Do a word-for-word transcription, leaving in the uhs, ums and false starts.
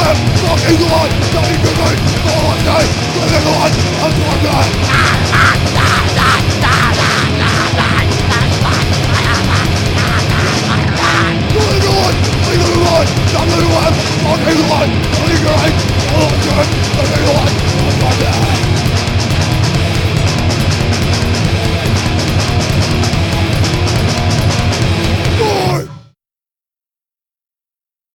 fucking life, don't even me, all I say, living life, I'm